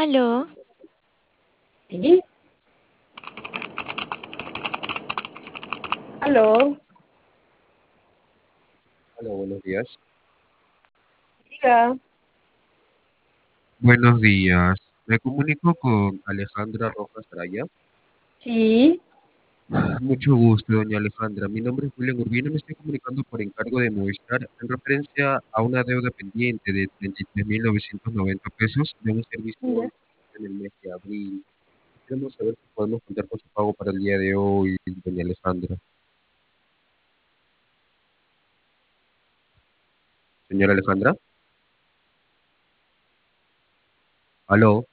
Aló, ¿Sí? ¿Aló? Hola, buenos días. Diga. Buenos días. Me comunico con Alejandra Rojas Araya. Sí, Mucho gusto, doña Alejandra. Mi nombre es William Urbina. Me estoy comunicando por encargo de Movistar en referencia a una deuda pendiente de 33.990 pesos de un servicio ya. en el mes de abril. Queremos saber si podemos contar con su pago para el día de hoy, doña Alejandra. Señora Alejandra. Aló.